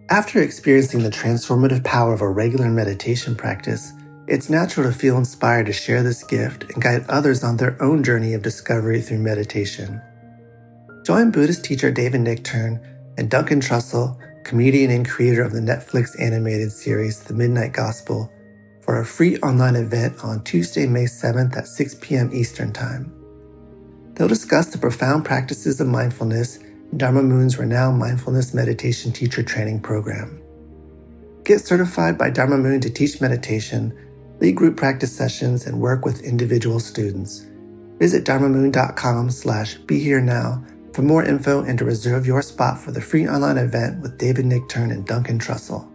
After experiencing the transformative power of a regular meditation practice, it's natural to feel inspired to share this gift and guide others on their own journey of discovery through meditation. Join Buddhist teacher David Nichtern and Duncan Trussell, comedian and creator of the Netflix animated series The Midnight Gospel, for a free online event on Tuesday, May 7th at 6 p.m. Eastern Time. They'll discuss the profound practices of mindfulness in Dharma Moon's renowned mindfulness meditation teacher training program. Get certified by Dharma Moon to teach meditation, lead group practice sessions, and work with individual students. Visit dharmamoon.com/BeHereNow for more info and to reserve your spot for the free online event with David Nichtern and Duncan Trussell.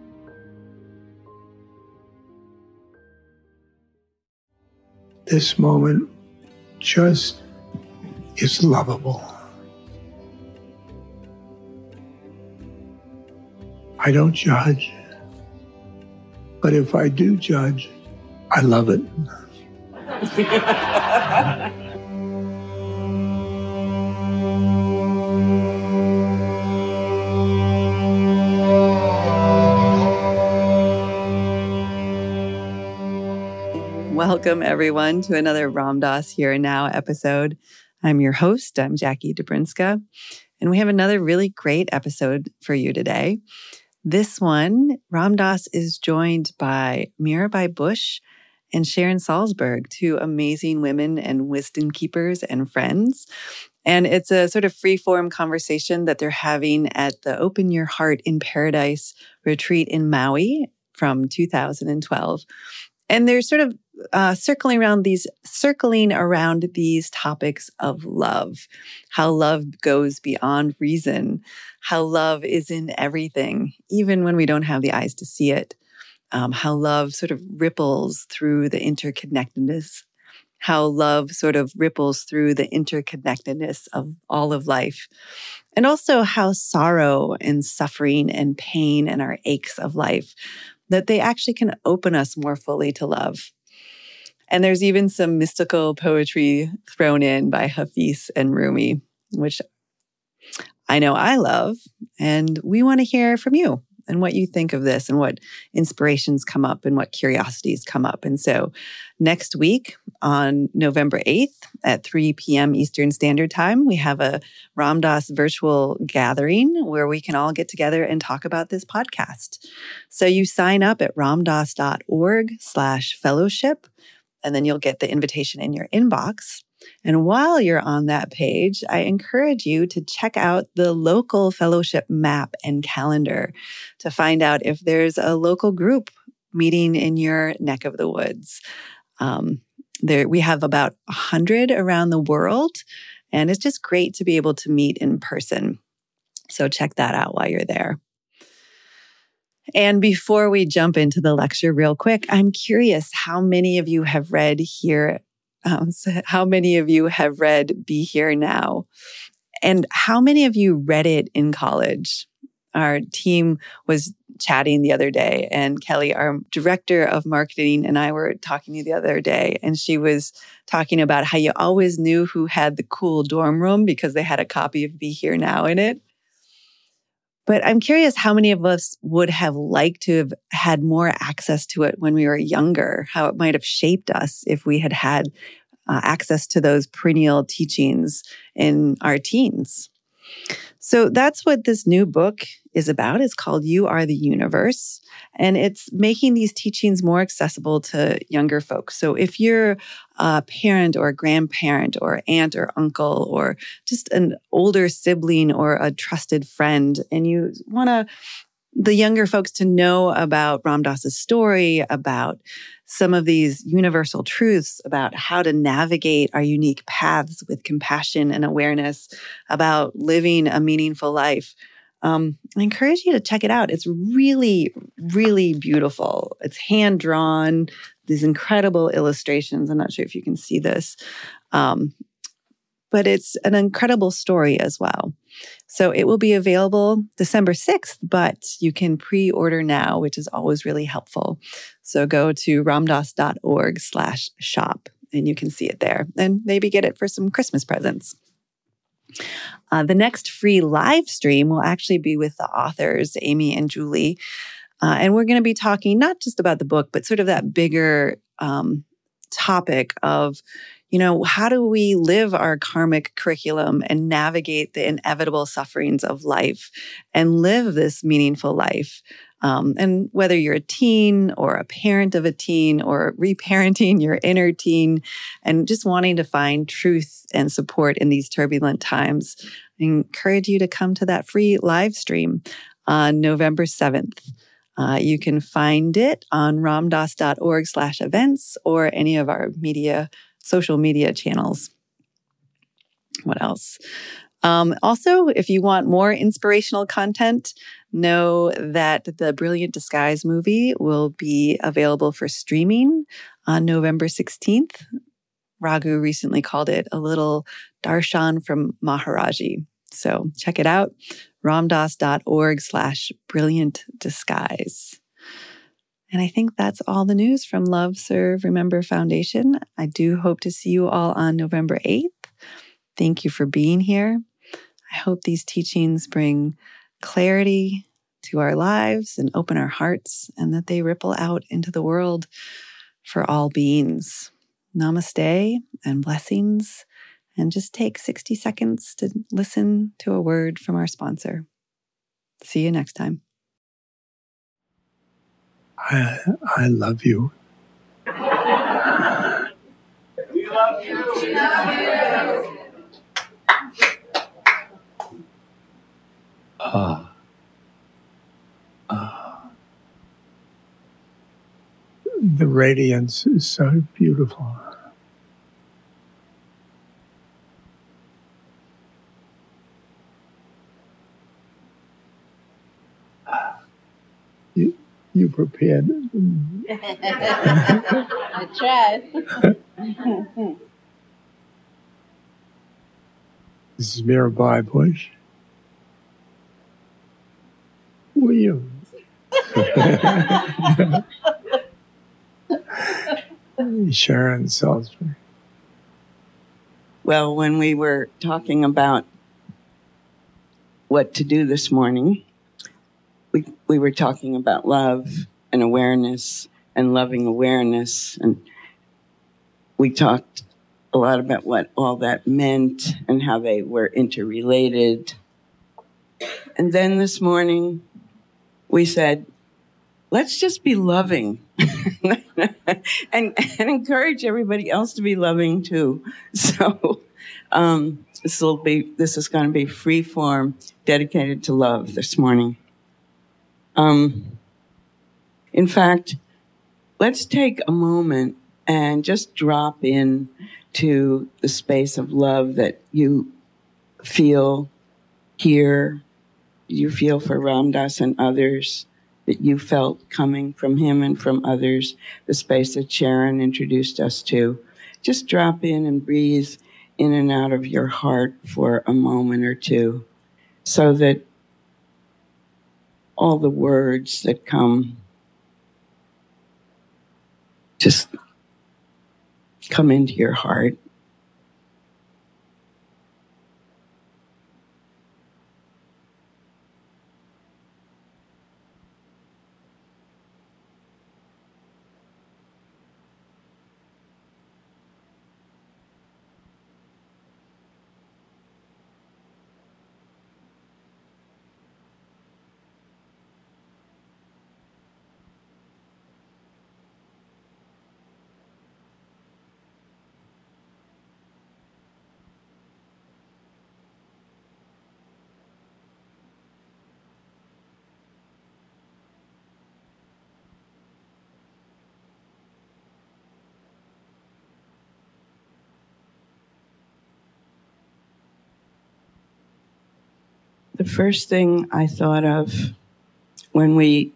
This moment just is lovable. I don't judge, but if I do judge, I love it. Welcome, everyone, to another Ram Dass Here and Now episode. I'm your host. I'm Jackie Dobrinska, and we have another really great episode for you today. This one, Ram Dass is joined by Mirabai Bush and Sharon Salzberg, two amazing women and wisdom keepers and friends. And it's a sort of free-form conversation that they're having at the Open Your Heart in Paradise retreat in Maui from 2012. And they're sort of circling around these topics of love, how love goes beyond reason, how love is in everything, even when we don't have the eyes to see it, how love sort of ripples through the interconnectedness, how love sort of ripples through the interconnectedness of all of life, and also how sorrow and suffering and pain and our aches of life, that they actually can open us more fully to love. And there's even some mystical poetry thrown in by Hafiz and Rumi, which I know I love. And we want to hear from you and what you think of this and what inspirations come up and what curiosities come up. And so next week on November 8th at 3 p.m. Eastern Standard Time, we have a Ram Dass virtual gathering where we can all get together and talk about this podcast. So you sign up at ramdass.org/fellowship, and then you'll get the invitation in your inbox. And while you're on that page, I encourage you to check out the local fellowship map and calendar to find out if there's a local group meeting in your neck of the woods. We have about 100 around the world, and it's just great to be able to meet in person. So check that out while you're there. And before we jump into the lecture real quick, I'm curious how many of you have read Be Here Now? And how many of you read it in college? Our team was chatting the other day, and Kelly, our director of marketing, and I were talking the other day, and she was talking about how you always knew who had the cool dorm room because they had a copy of Be Here Now in it. But I'm curious how many of us would have liked to have had more access to it when we were younger, how it might have shaped us if we had had access to those perennial teachings in our teens. So that's what this new book is about. It's called You Are the Universe, and it's making these teachings more accessible to younger folks. So if you're a parent or a grandparent or aunt or uncle or just an older sibling or a trusted friend, and you want the younger folks to know about Ram Dass's story, about some of these universal truths, about how to navigate our unique paths with compassion and awareness, about living a meaningful life, I encourage you to check it out. It's really, really beautiful. It's hand-drawn, these incredible illustrations. I'm not sure if you can see this, but it's an incredible story as well. So it will be available December 6th, but you can pre-order now, which is always really helpful. So go to ramdass.org/shop and you can see it there and maybe get it for some Christmas presents. The next free live stream will actually be with the authors, Amy and Julie. And we're going to be talking not just about the book, but sort of that bigger topic of, how do we live our karmic curriculum and navigate the inevitable sufferings of life and live this meaningful life? And whether you're a teen or a parent of a teen or reparenting your inner teen and just wanting to find truth and support in these turbulent times, I encourage you to come to that free live stream on November 7th. You can find it on ramdas.org/events or any of our social media channels. What else? Also, if you want more inspirational content, know that the Brilliant Disguise movie will be available for streaming on November 16th. Raghu recently called it a little darshan from Maharaji. So check it out, ramdas.org/brilliant disguise. And I think that's all the news from Love, Serve, Remember Foundation. I do hope to see you all on November 8th. Thank you for being here. I hope these teachings bring clarity to our lives and open our hearts, and that they ripple out into the world for all beings. Namaste and blessings. And just take 60 seconds to listen to a word from our sponsor. See you next time. I love you. We love you. We love you. The radiance is so beautiful. You prepared. I tried. This is Mirabai Bush. William. Sharon Salisbury. Well, when we were talking about what to do this morning, we were talking about love and awareness and loving awareness. And we talked a lot about what all that meant and how they were interrelated. And then this morning, we said, let's just be loving and encourage everybody else to be loving too. So this is going to be free form, dedicated to love this morning. In fact, let's take a moment and just drop in to the space of love that you feel here, you feel for Ram Dass and others, that you felt coming from him and from others, the space that Sharon introduced us to. Just drop in and breathe in and out of your heart for a moment or two so that all the words that come just come into your heart. The first thing I thought of when we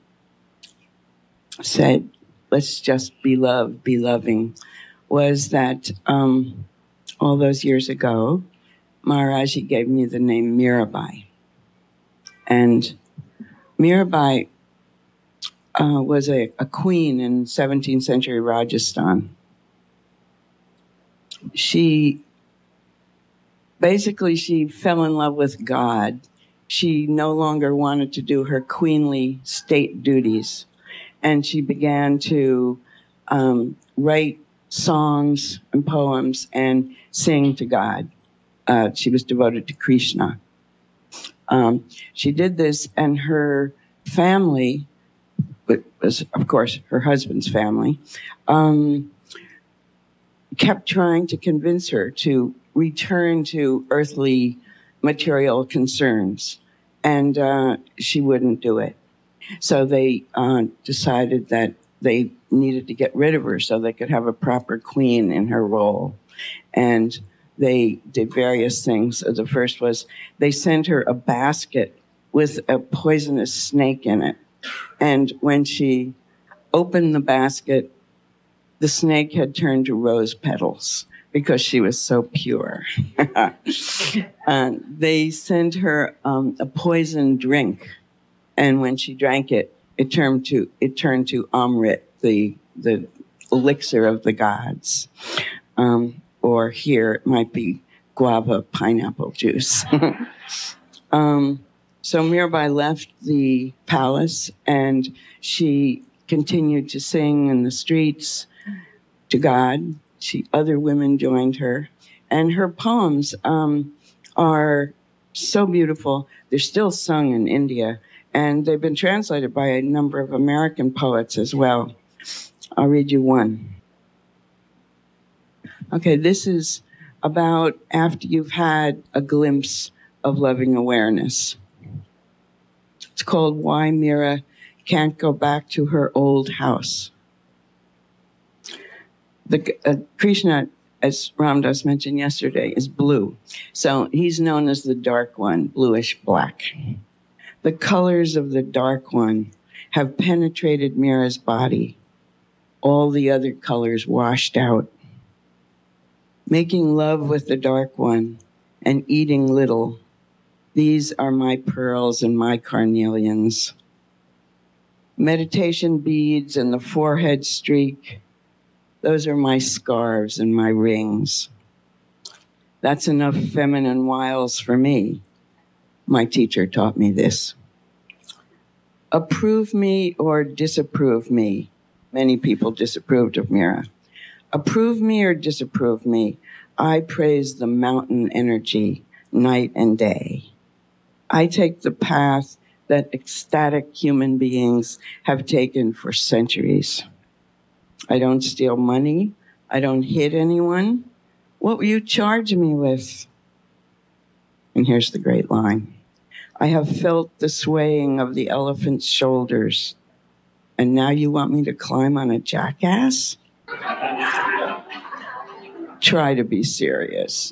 said, let's just be love, be loving, was that all those years ago, Maharaji gave me the name Mirabai. And Mirabai was a queen in 17th century Rajasthan. She basically she fell in love with God. She no longer wanted to do her queenly state duties. And she began to write songs and poems and sing to God. She was devoted to Krishna. She did this, and her family, which was, of course, her husband's family, kept trying to convince her to return to earthly material concerns, and she wouldn't do it. So they decided that they needed to get rid of her so they could have a proper queen in her role. And they did various things. The first was they sent her a basket with a poisonous snake in it. And when she opened the basket, the snake had turned to rose petals because she was so pure. They sent her a poison drink. And when she drank it, it turned to Amrit, the elixir of the gods. Or here it might be guava pineapple juice. So Mirabai left the palace, and she continued to sing in the streets to God. Other women joined her. And her poems are so beautiful. They're still sung in India, and they've been translated by a number of American poets as well. I'll read you one. Okay, this is about after you've had a glimpse of loving awareness. It's called Why Mira Can't Go Back to Her Old House. Krishna, as Ram Dass mentioned yesterday, is blue. So he's known as the dark one, bluish black. The colors of the dark one have penetrated Mira's body. All the other colors washed out. Making love with the dark one and eating little. These are my pearls and my carnelians. Meditation beads and the forehead streak. Those are my scarves and my rings. That's enough feminine wiles for me. My teacher taught me this. Approve me or disapprove me. Many people disapproved of Mira. Approve me or disapprove me. I praise the mountain energy night and day. I take the path that ecstatic human beings have taken for centuries. I don't steal money. I don't hit anyone. What will you charge me with? And here's the great line. I have felt the swaying of the elephant's shoulders, and now you want me to climb on a jackass? Try to be serious.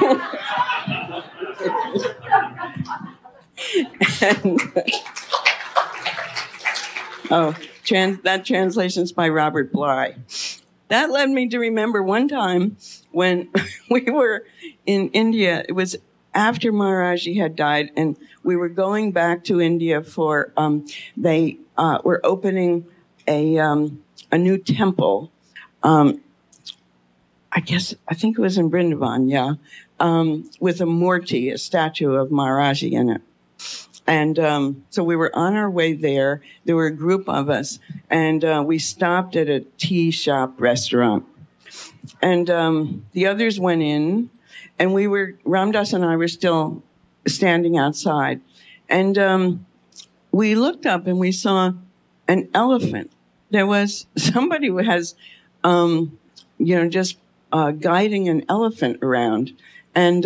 That translation's by Robert Bly. That led me to remember one time when we were in India. It was after Maharaji had died, and we were going back to India for, they were opening a new temple. I think it was in Vrindavan, yeah, with a murti, a statue of Maharaji in it. And so we were on our way there. There were a group of us, and we stopped at a tea shop restaurant. And the others went in, and Ram Dass and I were still standing outside. And we looked up, and we saw an elephant. There was somebody who has, just guiding an elephant around. And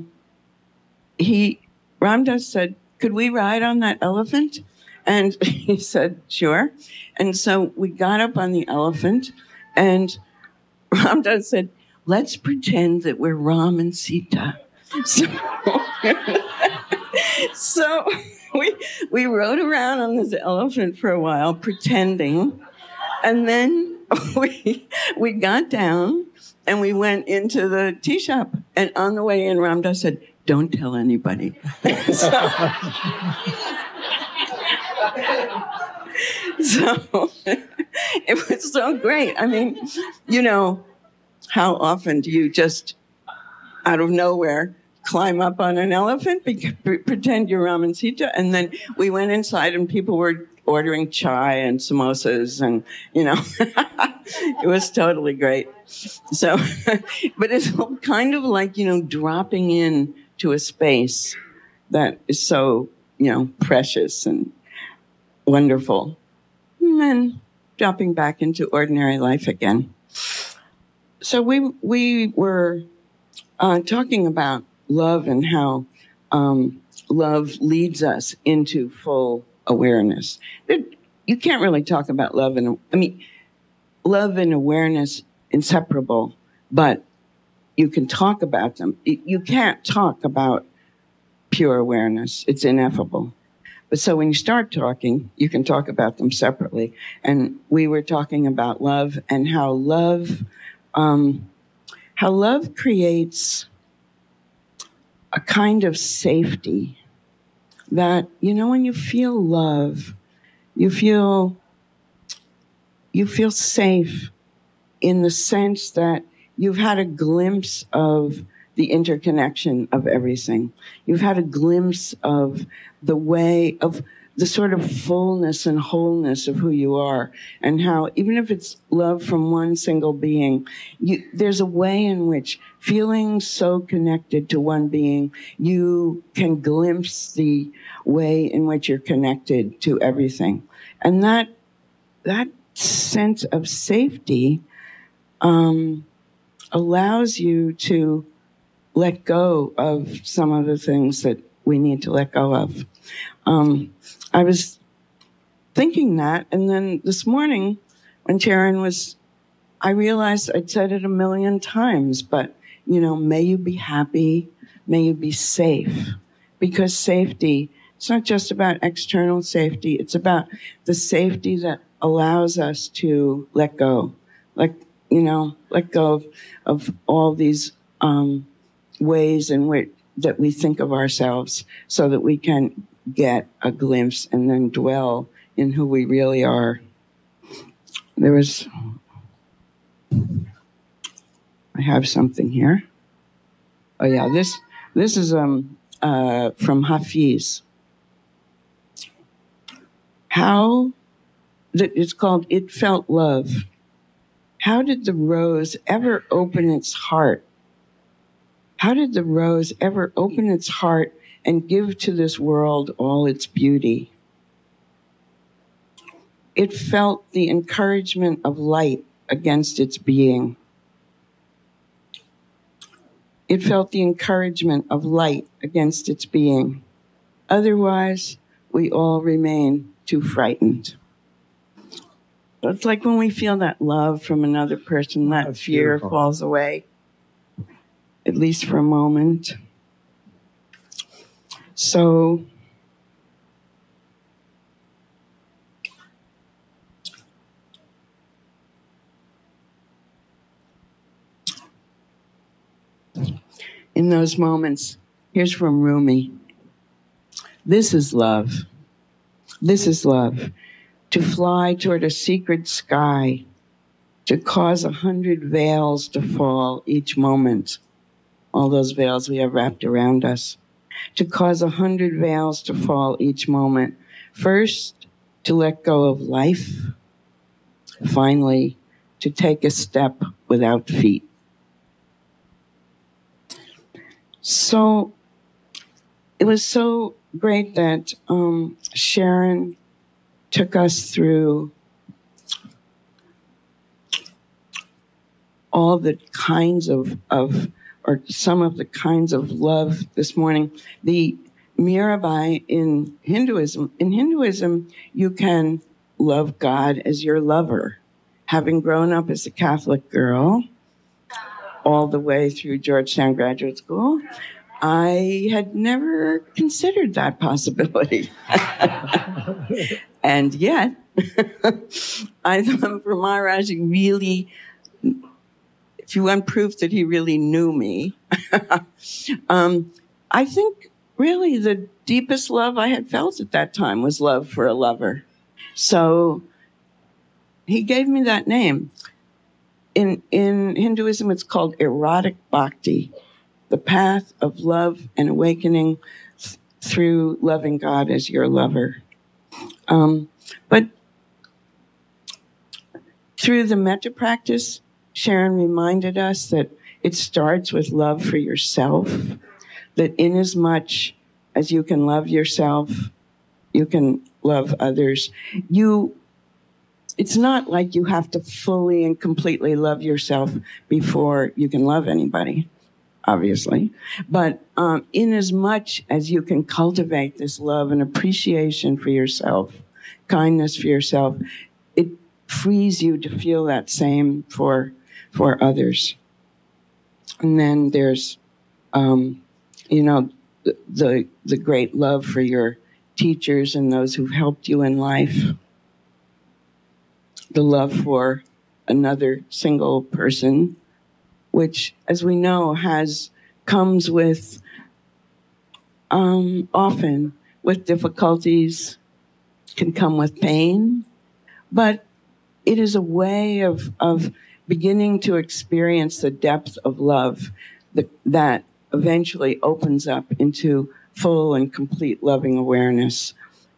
Ram Dass said, could we ride on that elephant? And he said, sure. And so we got up on the elephant, and Ram Dass said, let's pretend that we're Ram and Sita. So we rode around on this elephant for a while, pretending. And then we got down, and we went into the tea shop. And on the way in, Ram Dass said, don't tell anybody. So it was so great. I mean, how often do you just, out of nowhere, climb up on an elephant, pretend you're Raman Sita. And then we went inside and people were ordering chai and samosas and, it was totally great. So, but it's kind of like, dropping in to a space that is so, precious and wonderful. And then dropping back into ordinary life again. So we were talking about love and how love leads us into full awareness. You can't really talk about love love and awareness inseparable, but you can talk about them. You can't talk about pure awareness. It's ineffable. But so when you start talking, you can talk about them separately. And we were talking about love and how love creates a kind of safety that, when you feel love, you feel safe in the sense that you've had a glimpse of the interconnection of everything. You've had a glimpse of the way of the sort of fullness and wholeness of who you are, and how even if it's love from one single being, there's a way in which feeling so connected to one being, you can glimpse the way in which you're connected to everything. And that sense of safety allows you to let go of some of the things that we need to let go of. I was thinking that, and then this morning when Sharon I realized I'd said it 1,000,000 times, but, may you be happy, may you be safe, because safety, it's not just about external safety, it's about the safety that allows us to let go, let go of all these ways in which that we think of ourselves, so that we can get a glimpse and then dwell in who we really are. I have something here. Oh yeah, this is from Hafiz. It's called "It Felt Love." How did the rose ever open its heart? How did the rose ever open its heart and give to this world all its beauty? It felt the encouragement of light against its being. It felt the encouragement of light against its being. Otherwise, we all remain too frightened. So it's like when we feel that love from another person, that fear beautiful. Falls away, at least for a moment. So in those moments, here's from Rumi. This is love. This is love. To fly toward a secret sky, to cause 100 veils to fall each moment. All those veils we have wrapped around us. To cause 100 veils to fall each moment. First, to let go of life. Finally, to take a step without feet. So, it was so great that Sharon took us through all the kinds of or some of the kinds of love this morning. The Mirabai in Hinduism, you can love God as your lover. Having grown up as a Catholic girl all the way through Georgetown Graduate School, I had never considered that possibility. And yet, I thought for Maharaj, really, if you want proof that he really knew me, I think really the deepest love I had felt at that time was love for a lover. So he gave me that name. In Hinduism, it's called erotic bhakti. the path of love and awakening through loving God as your lover. But through the metta practice, Sharon reminded us that it starts with love for yourself, that inasmuch as you can love yourself, you can love others. It's not like you have to fully and completely love yourself before you can love anybody, obviously. But inasmuch as you can cultivate this love and appreciation for yourself, kindness for yourself, it frees you to feel that same for others. And then there's, the great love for your teachers and those who've helped you in life. The love for another single person, which, as we know, comes with often with difficulties, can come with pain, but it is a way of beginning to experience the depth of love that eventually opens up into full and complete loving awareness.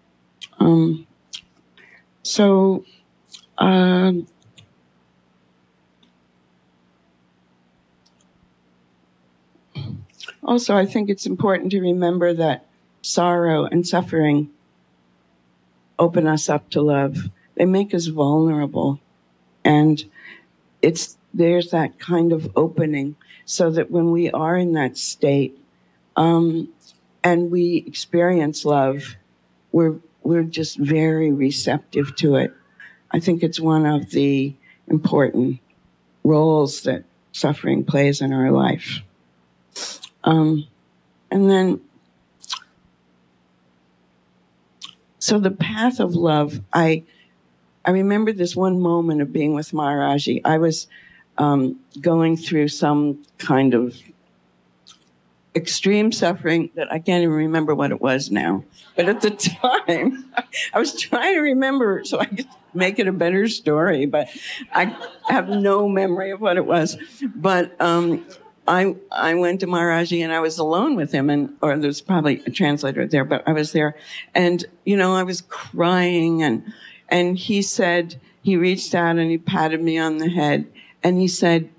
Also, I think it's important to remember that sorrow and suffering open us up to love. They make us vulnerable. And there's that kind of opening so that when we are in that state and we experience love, we're just very receptive to it. I think it's one of the important roles that suffering plays in our life. And then, so the path of love, I remember this one moment of being with Maharaji. I was going through some kind of extreme suffering that I can't even remember what it was now. But at the time, I was trying to remember so I could make it a better story, but I have no memory of what it was. But I went to Maharaji and I was alone with him, or there was probably a translator there, but I was there. And, I was crying and he said, he reached out and he patted me on the head and he said,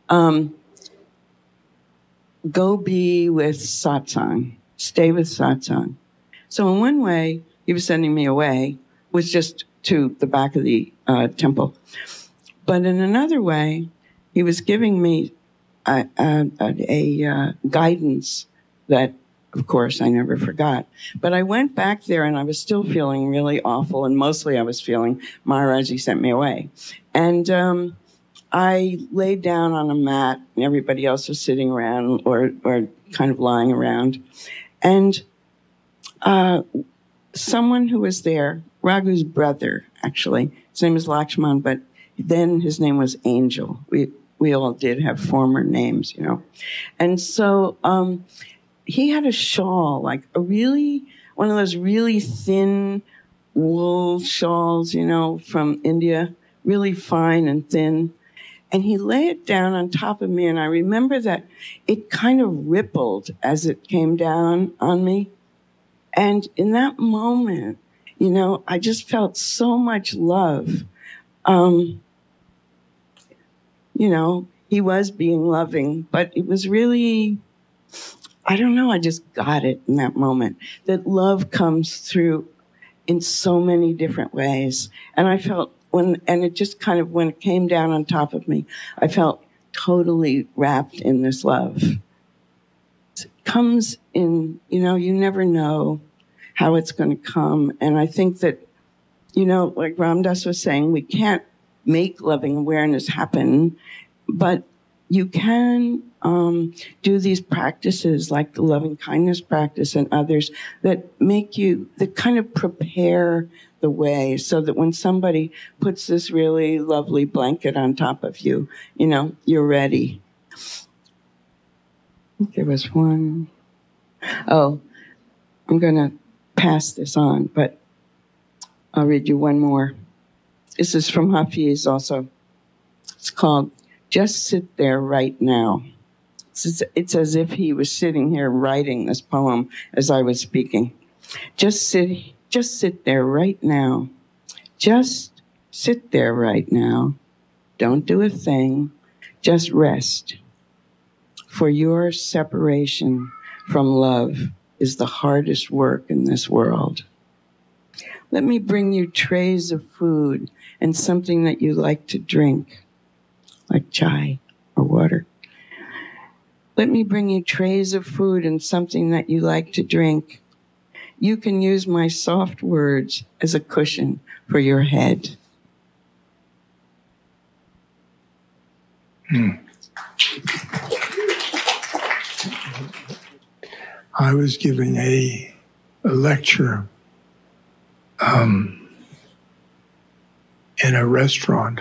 go be with satsang, stay with satsang. So in one way, he was sending me away, was just to the back of the temple. But in another way, he was giving me a guidance that, of course, I never forgot. But I went back there and I was still feeling really awful, and mostly I was feeling Maharaji sent me away. And I laid down on a mat and everybody else was sitting around or kind of lying around. And someone who was there, Raghu's brother, actually, his name is Lakshman, but then his name was Angel. We all did have former names, And so he had a shawl, like one of those really thin wool shawls, from India, really fine and thin. And he lay it down on top of me, and I remember that it kind of rippled as it came down on me. And in that moment, I just felt so much love. He was being loving, but it was really, I don't know, I just got it in that moment, that love comes through in so many different ways. And I felt when it came down on top of me, I felt totally wrapped in this love. It comes in, you never know how it's going to come. And I think that, like Ram Dass was saying, we can't make loving awareness happen, but you can do these practices like the loving kindness practice and others that kind of prepare the way so that when somebody puts this really lovely blanket on top of you, you're ready. I think there was one. Oh, I'm going to pass this on, but I'll read you one more. This is from Hafiz also. It's called Just Sit There Right Now. It's as if he was sitting here writing this poem as I was speaking. Just sit there right now. Just sit there right now. Don't do a thing. Just rest. For your separation from love is the hardest work in this world. Let me bring you trays of food and something that you like to drink, like chai or water. Let me bring you trays of food and something that you like to drink. You can use my soft words as a cushion for your head. I was giving a lecture in a restaurant,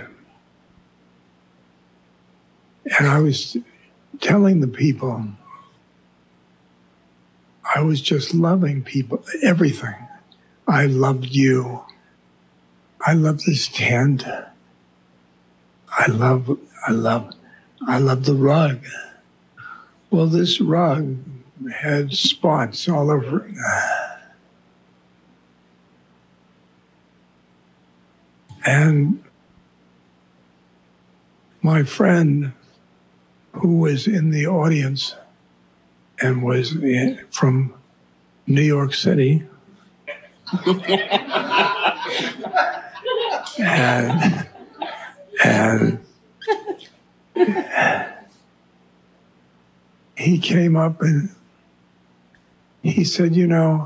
and I was telling the people I was just loving people, everything. I loved you. I love this tent. I love the rug. Well, this rug had spots all over it. And my friend, who was in the audience and was from New York City, and he came up and he said, you know,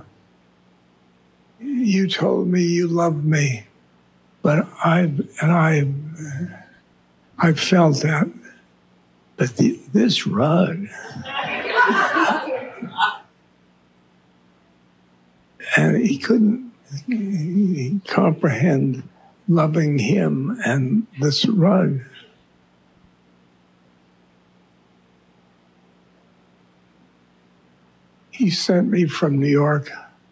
you told me you loved me, but I felt that, but this rug, and he couldn't comprehend loving him and this rug. He sent me from New York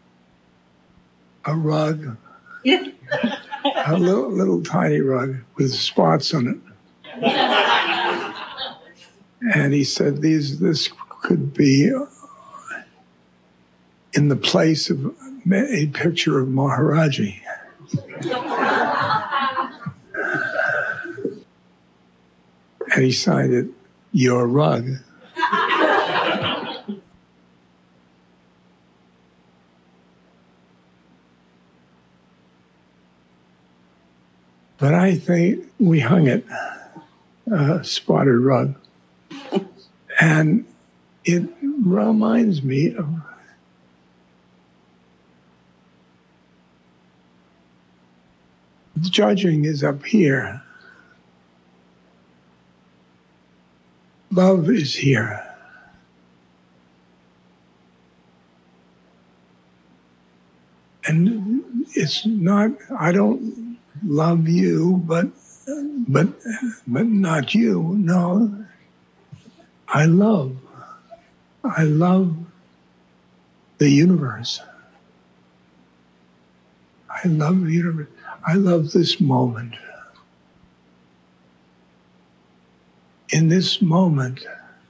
a rug, a little tiny rug with spots on it. And he said, this could be in the place of a picture of Maharaji. And he signed it, your rug. But I think we hung it, spotted rug. And it reminds me of judging is up here. Love is here. And it's not, I don't love you, but not you. No, I love the universe. I love the universe. I love this moment. In this moment,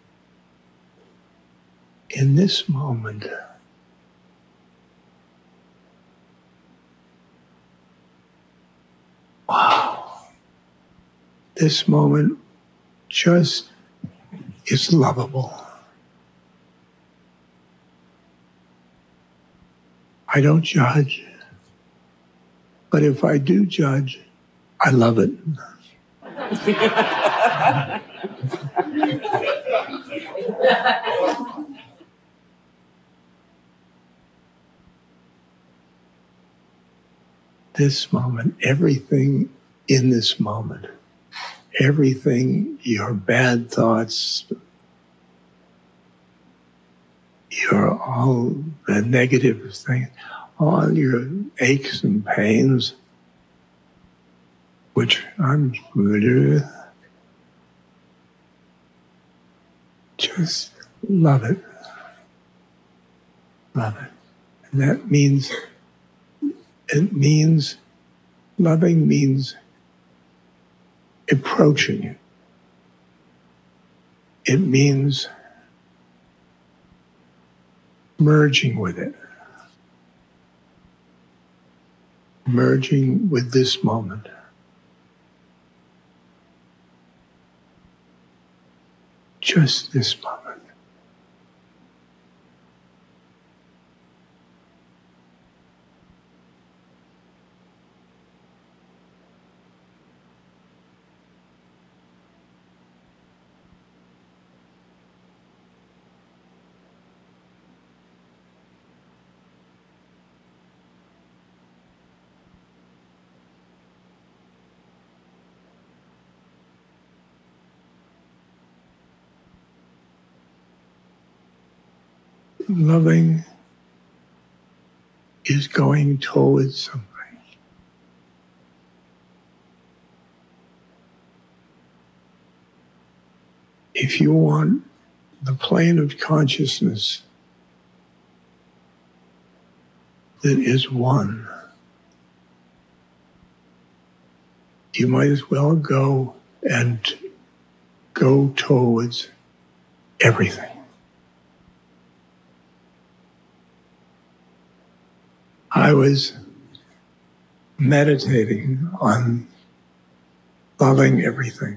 wow, this moment just is lovable. I don't judge, but if I do judge, I love it. This moment, everything in this moment, everything, your bad thoughts, your all the negative things, all your aches and pains, which I'm familiar with, just love it. Love it. And that means, loving means approaching it. It means merging with it, merging with this moment. Just this moment. Loving is going towards something. If you want the plane of consciousness that is one, you might as well go towards everything. I was meditating on loving everything.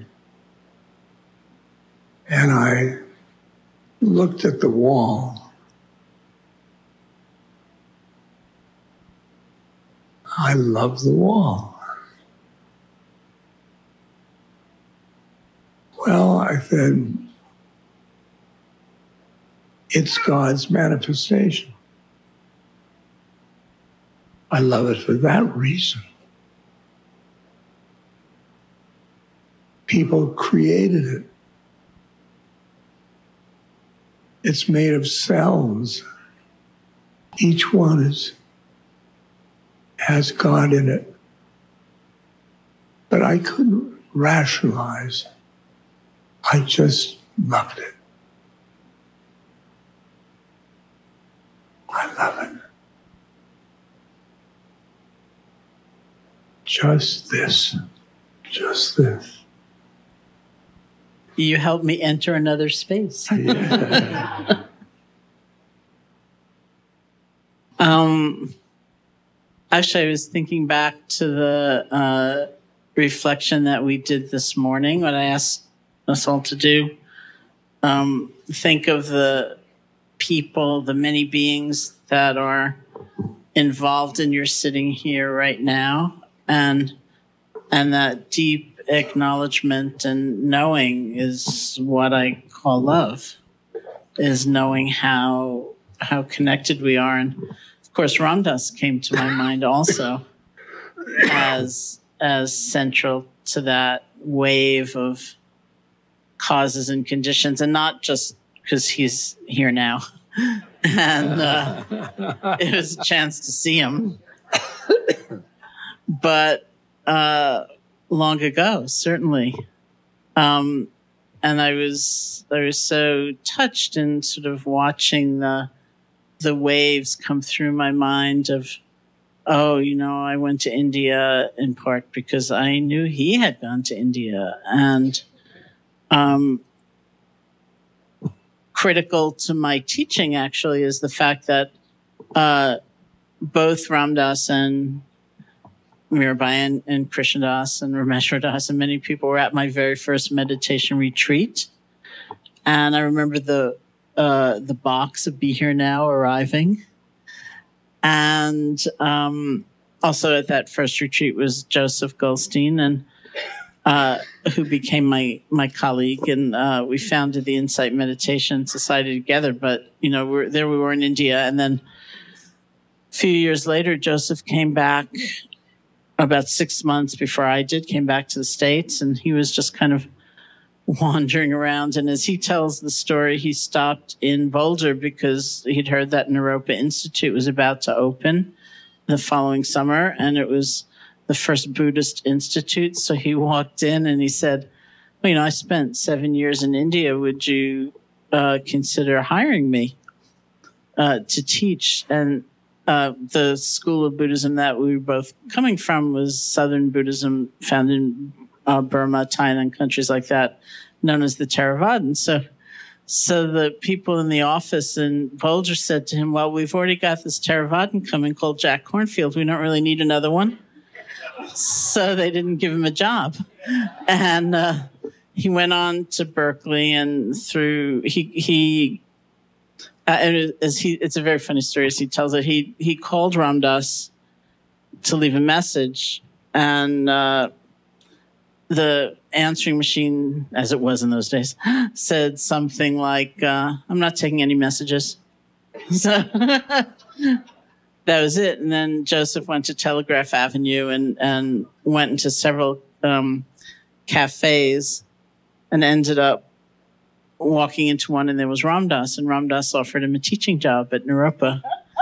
And I looked at the wall. I love the wall. Well, I said, it's God's manifestation. I love it for that reason. People created it. It's made of cells. Each one has God in it. But I couldn't rationalize. I just loved it. I love it. Just this. Just this. You helped me enter another space. Yeah. Actually, I was thinking back to the reflection that we did this morning, what I asked us all to do. Think of the people, the many beings that are involved in your sitting here right now, and that deep acknowledgement and knowing is what I call love, is knowing how connected we are. And of course, Ram Dass came to my mind also as central to that wave of causes and conditions, and not just because he's here now. And it was a chance to see him. But long ago, certainly. And I was so touched in sort of watching the waves come through my mind of, I went to India in part because I knew he had gone to India. And critical to my teaching, actually, is the fact that both Ram Dass and Mirabai and Krishna Das and Rameshwar Das and many people were at my very first meditation retreat. And I remember the box of Be Here Now arriving. And also at that first retreat was Joseph Goldstein, and who became my colleague. And we founded the Insight Meditation Society together. But, we were in India. And then a few years later, Joseph came back. About 6 months before I came back to the States, and he was just kind of wandering around. And as he tells the story, he stopped in Boulder because he'd heard that Naropa Institute was about to open the following summer, and it was the first Buddhist institute. So he walked in and he said, I spent 7 years in India. Would you consider hiring me to teach? And the school of Buddhism that we were both coming from was Southern Buddhism, found in Burma, Thailand, countries like that, known as the Theravada. So So the people in the office in Boulder said to him, well, we've already got this Theravadan coming called Jack Kornfield. We don't really need another one. So they didn't give him a job. And he went on to Berkeley, and through it's a very funny story as he tells it. He called Ram Dass to leave a message, and the answering machine, as it was in those days, said something like, I'm not taking any messages. So that was it. And then Joseph went to Telegraph Avenue and went into several cafes and ended up walking into one, and there was Ram Dass, and Ram Dass offered him a teaching job at Naropa.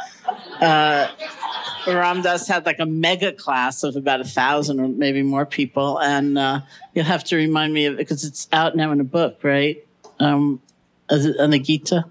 Ram Dass had like a mega class of about 1,000 or maybe more people. And you'll have to remind me of it because it's out now in a book, right? On the Gita.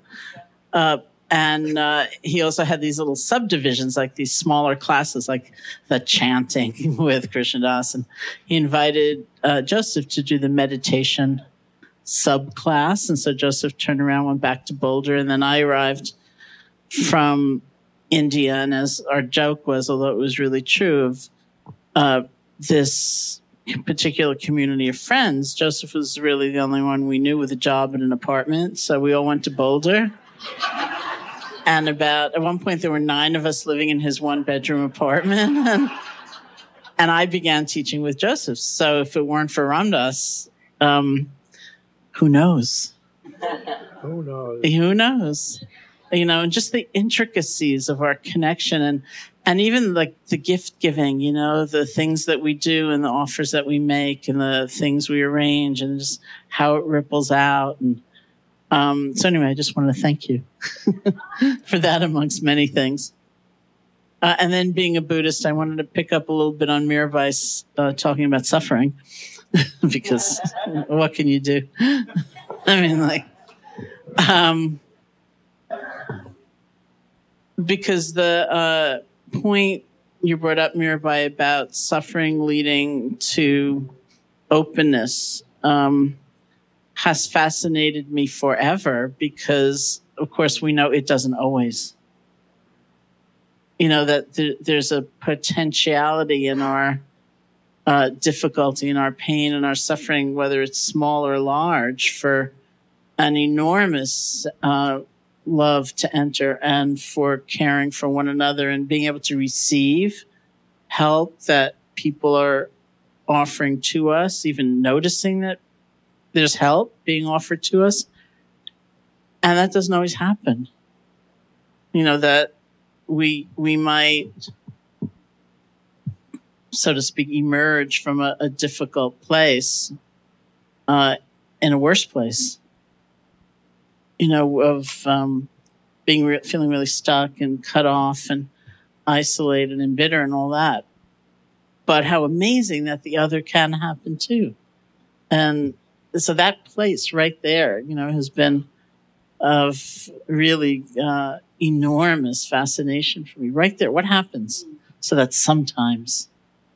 And he also had these little subdivisions, like these smaller classes, like the chanting with Krishnadas. And he invited Joseph to do the meditation subclass. And so Joseph turned around, went back to Boulder. And then I arrived from India, and as our joke was, although it was really true, of this particular community of friends, Joseph was really the only one we knew with a job and an apartment. So we all went to Boulder. And at one point, there were 9 of us living in his 1-bedroom apartment. And I began teaching with Joseph. So if it weren't for Ram Dass, who knows? Who knows? Who knows? You know, and just the intricacies of our connection and even like the gift giving, you know, the things that we do and the offers that we make and the things we arrange and just how it ripples out. And so anyway, I just wanted to thank you for that amongst many things. And then being a Buddhist, I wanted to pick up a little bit on Mirabai's talking about suffering because what can you do? I mean, like, because the point you brought up, Mirabai, about suffering leading to openness has fascinated me forever because, of course, we know it doesn't always. You know, that there's a potentiality in our difficulty, in our pain, and our suffering, whether it's small or large, for an enormous love to enter and for caring for one another and being able to receive help that people are offering to us, even noticing that there's help being offered to us. And that doesn't always happen. You know, that we might, so to speak, emerge from a difficult place in a worse place. You know, of feeling really stuck and cut off and isolated and bitter and all that. But how amazing that the other can happen too. And so that place right there, you know, has been of really enormous fascination for me. Right there, what happens so that sometimes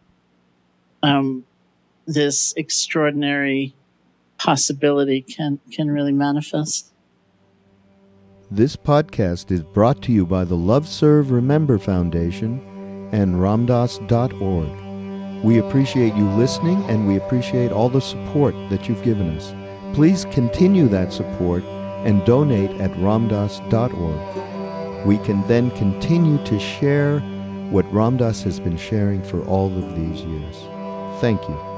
this extraordinary possibility can really manifest? This podcast is brought to you by the Love Serve Remember Foundation and ramdas.org. We appreciate you listening, and we appreciate all the support that you've given us. Please continue that support and donate at ramdas.org. We can then continue to share what Ram Dass has been sharing for all of these years. Thank you.